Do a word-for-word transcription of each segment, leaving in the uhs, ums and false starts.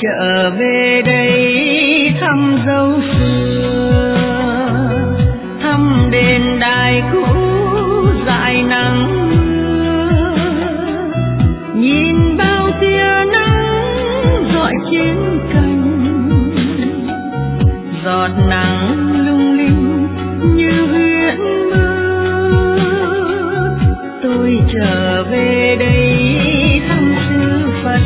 trở về đây thăm dấu xưa, thăm đền đài cũ dại nắng mưa, nhìn bao tia nắng rọi trên cành, giọt nắng lung linh như huyễn mơ. Tôi trở về đây thăm sư Phật,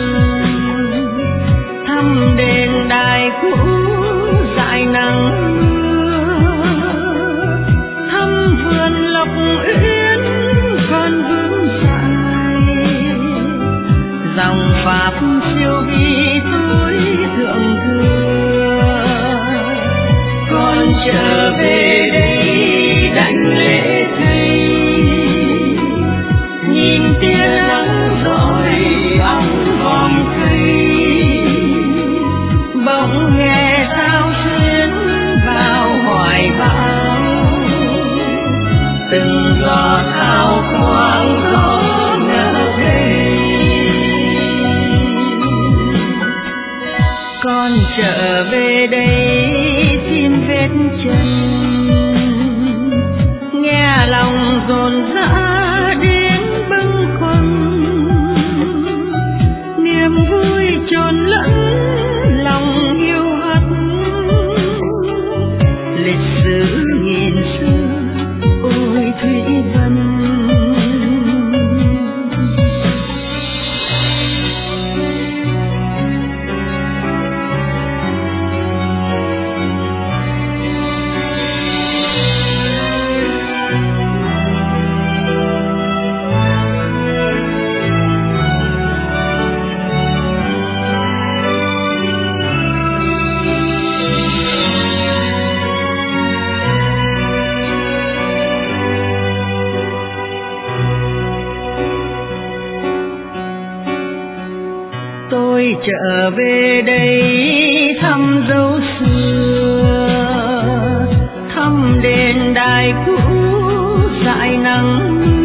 thăm đền đài cũ dại nắng mưa, thăm vườn lộc uyên còn vương dài, dòng pháp siêu vi tôi thượng thừa. Con trở về đây đảnh lễ thầy, nhìn tia nắng rọi bóng vòng cây, bỗng nghe sao xuyến vào hoài bão, từng giọt hào quang gió nở đây. Con trở về đây xin vết chân, nghe lòng dồn dã đến bâng khuâng, niềm vui trộn lẫn lòng yêu hận, lịch sử nghìn xưa ôi Thủy Vân. Tôi trở về đây thăm dấu xưa, thăm đền đài cũ dại nắng